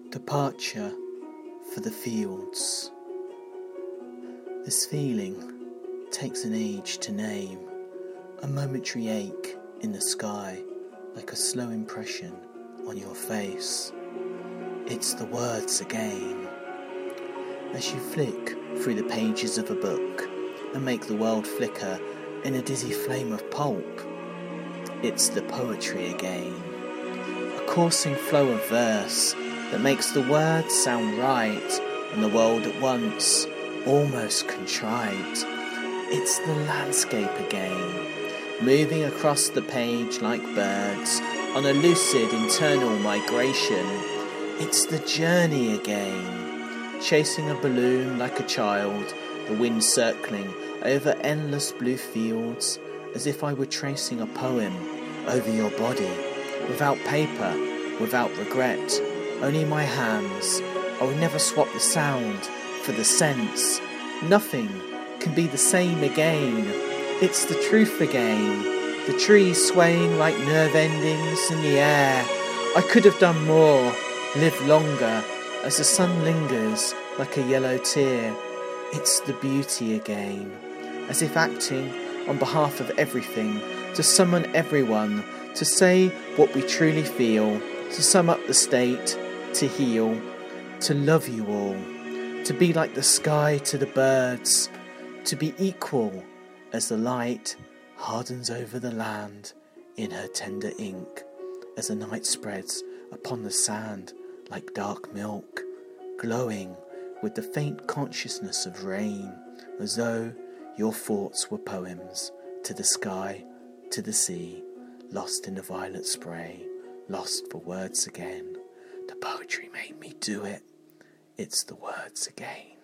Departure for the fields. This feeling takes an age to name, a momentary ache in the sky, like a slow impression on your face. It's the words again. As you flick through the pages of a book and make the world flicker in a dizzy flame of pulp, it's the poetry again. A coursing flow of verse that makes the words sound right and the world at once almost contrite. It's the landscape again, moving across the page like birds on a lucid internal migration. It's the journey again, chasing a balloon like a child, the wind circling over endless blue fields, as if I were tracing a poem over your body, without paper, without regret, only my hands. I would never swap the sound for the sense. Nothing can be the same again. It's the truth again. The trees swaying like nerve endings in the air. I could have done more, lived longer, as the sun lingers like a yellow tear. It's the beauty again, as if acting on behalf of everything, to summon everyone, to say what we truly feel, to sum up the state, to heal, to love you all, to be like the sky to the birds, to be equal as the light hardens over the land in her tender ink, as the night spreads upon the sand like dark milk, glowing with the faint consciousness of rain, as though your thoughts were poems, to the sky, to the sea, lost in the violet spray, lost for words again. The poetry made me do it. It's the words again.